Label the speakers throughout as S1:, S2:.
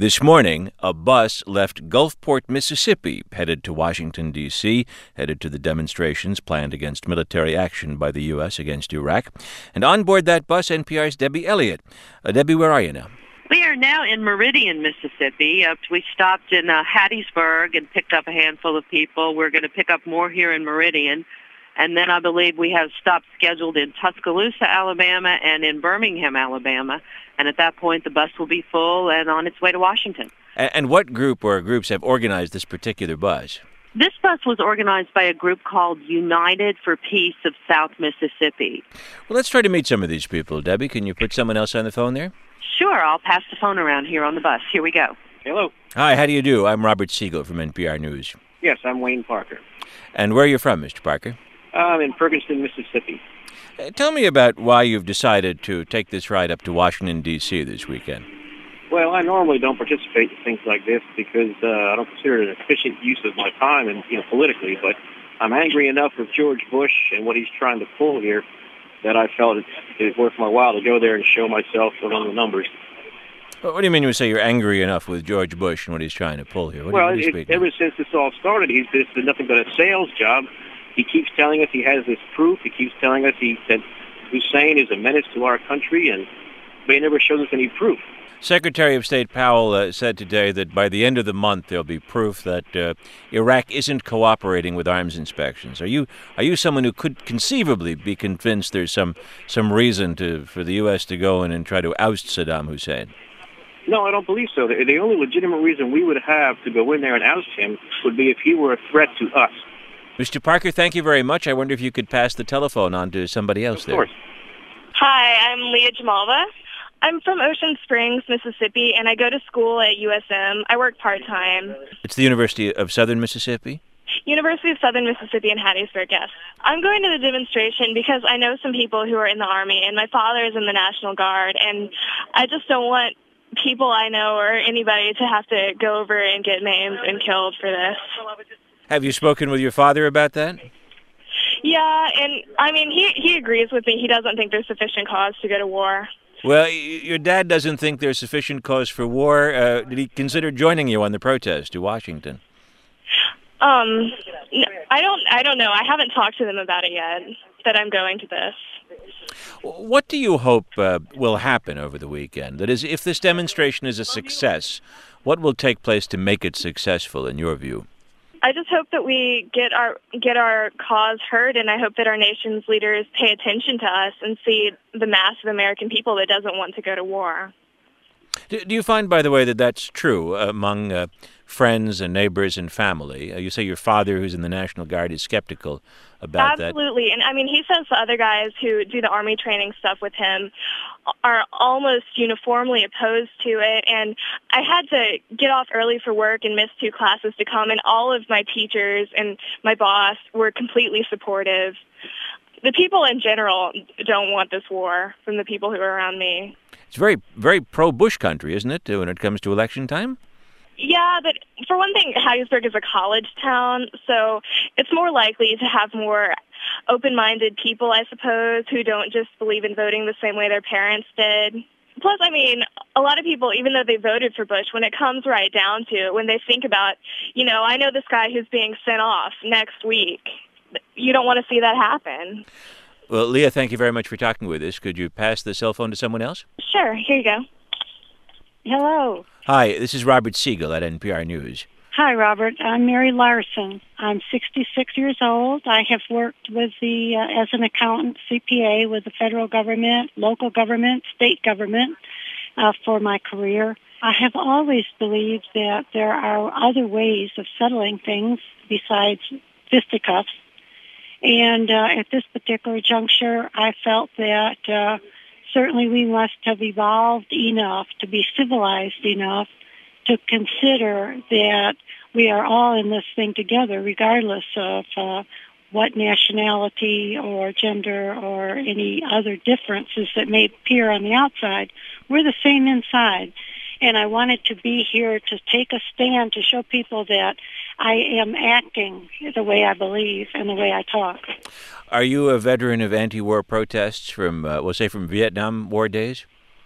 S1: This morning, a bus left Gulfport, Mississippi, headed to Washington, D.C., headed to the demonstrations planned against military action by the U.S. against Iraq. And on board that bus, NPR's Debbie Elliott. Debbie, where are you now?
S2: We are now in Meridian, Mississippi. We stopped in Hattiesburg and picked up a handful of people. We're going to pick up more here in Meridian. And then I believe we have stops scheduled in Tuscaloosa, Alabama, and in Birmingham, Alabama. And at that point, the bus will be full and on its way to Washington.
S1: And what group or groups have organized this particular bus?
S2: This bus was organized by a group called United for Peace of South Mississippi.
S1: Well, let's try to meet some of these people. Debbie, can you put someone else on the phone there?
S2: Sure, I'll pass the phone around here on the bus. Here we go.
S3: Hello.
S1: Hi, how do you do? I'm Robert Siegel from NPR News.
S3: Yes, I'm Wayne Parker.
S1: And where are you from, Mr. Parker?
S3: I'm in Ferguson, Mississippi.
S1: Tell me about why you've decided to take this ride up to Washington, D.C. this weekend.
S3: Well, I normally don't participate in things like this because I don't consider it an efficient use of my time and politically, but I'm angry enough with George Bush and what he's trying to pull here that I felt it's worth my while to go there and show myself among the numbers.
S1: What do you mean when you say you're angry enough with George Bush and what he's trying to pull here?
S3: Ever since this all started, it's been nothing but a sales job. He keeps telling us he has this proof. He keeps telling us that Hussein is a menace to our country, but he never shows us any proof.
S1: Secretary of State Powell said today that by the end of the month there'll be proof that Iraq isn't cooperating with arms inspections. Are you someone who could conceivably be convinced there's some reason for the U.S. to go in and try to oust Saddam Hussein?
S3: No, I don't believe so. The only legitimate reason we would have to go in there and oust him would be if he were a threat to us.
S1: Mr. Parker, thank you very much. I wonder if you could pass the telephone on to somebody else there.
S3: Of course.
S4: Hi, I'm Leah Jamalva. I'm from Ocean Springs, Mississippi, and I go to school at USM. I work part-time.
S1: It's the University of Southern Mississippi?
S4: University of Southern Mississippi in Hattiesburg, yes. I'm going to the demonstration because I know some people who are in the Army, and my father is in the National Guard, and I just don't want people I know or anybody to have to go over and get maimed and killed for this.
S1: Have you spoken with your father about that?
S4: Yeah, and I mean, he agrees with me. He doesn't think there's sufficient cause to go to war.
S1: Well, your dad doesn't think there's sufficient cause for war. Did he consider joining you on the protest to Washington?
S4: I don't know. I haven't talked to them about it yet, that I'm going to this.
S1: What do you hope will happen over the weekend? That is, if this demonstration is a success, what will take place to make it successful in your view?
S4: I just hope that we get our cause heard, and I hope that our nation's leaders pay attention to us and see the mass of American people that doesn't want to go to war.
S1: Do you find, by the way, that that's true among friends and neighbors and family? You say your father, who's in the National Guard, is skeptical about that.
S4: Absolutely. And, I mean, he says the other guys who do the Army training stuff with him are almost uniformly opposed to it. And I had to get off early for work and miss 2 classes to come, and all of my teachers and my boss were completely supportive. The people in general don't want this war from the people who are around me.
S1: It's very, very pro-Bush country, isn't it, when it comes to election time?
S4: Yeah, but for one thing, Hattiesburg is a college town, so it's more likely to have more open-minded people, I suppose, who don't just believe in voting the same way their parents did. Plus, I mean, a lot of people, even though they voted for Bush, when it comes right down to it, when they think about, I know this guy who's being sent off next week, you don't want to see that happen.
S1: Well, Leah, thank you very much for talking with us. Could you pass the cell phone to someone else?
S4: Sure. Here you go.
S5: Hello.
S1: Hi, this is Robert Siegel at NPR News.
S5: Hi, Robert. I'm Mary Larson. I'm 66 years old. I have worked with as an accountant, CPA, with the federal government, local government, state government for my career. I have always believed that there are other ways of settling things besides fisticuffs. And at this particular juncture, I felt that certainly we must have evolved enough to be civilized enough to consider that we are all in this thing together, regardless of what nationality or gender or any other differences that may appear on the outside. We're the same inside. And I wanted to be here to take a stand to show people that I am acting the way I believe and the way I talk.
S1: Are you a veteran of anti-war protests from, from Vietnam War days?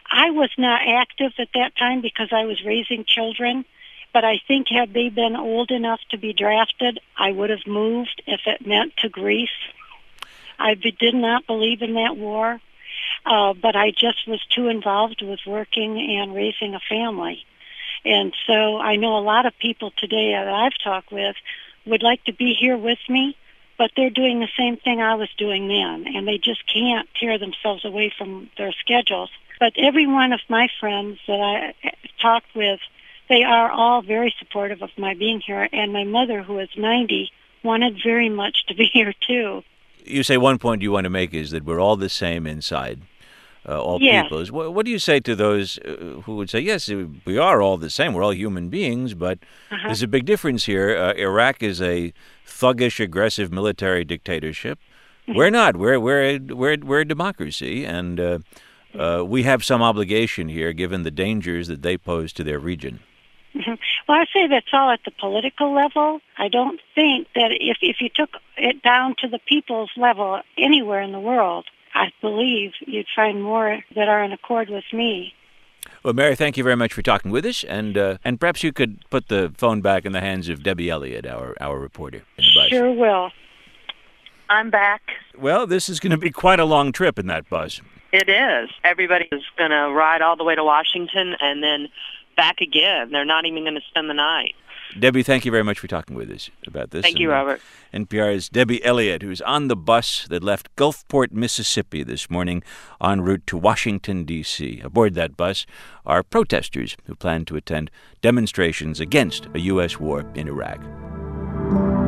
S5: I was not active at that time because I was raising children, but I think had they been old enough to be drafted, I would have moved if it meant to Greece. I did not believe in that war, but I just was too involved with working and raising a family. And so I know a lot of people today that I've talked with would like to be here with me, but they're doing the same thing I was doing then, and they just can't tear themselves away from their schedules. But every one of my friends that I talked with, they are all very supportive of my being here, and my mother, who is 90, wanted very much to be here too.
S1: You say one point you want to make is that we're all the same inside, all people. What do you say to those who would say, yes, we are all the same, we're all human beings, but there's a big difference here. Iraq is a thuggish, aggressive military dictatorship. We're not. We're a democracy, and we have some obligation here, given the dangers that they pose to their region.
S5: Well, I say that's all at the political level. I don't think that if you took it down to the people's level anywhere in the world, I believe you'd find more that are in accord with me.
S1: Well, Mary, thank you very much for talking with us, and perhaps you could put the phone back in the hands of Debbie Elliott, our reporter in the bus.
S5: Sure will.
S2: I'm back.
S1: Well, this is going to be quite a long trip in that bus.
S2: It is. Everybody is going to ride all the way to Washington and then back again. They're not even going to spend the night.
S1: Debbie, thank you very much for talking with us about this.
S2: Thank you, Robert.
S1: NPR's Debbie Elliott, who's on the bus that left Gulfport, Mississippi this morning en route to Washington, D.C. Aboard that bus are protesters who plan to attend demonstrations against a U.S. war in Iraq.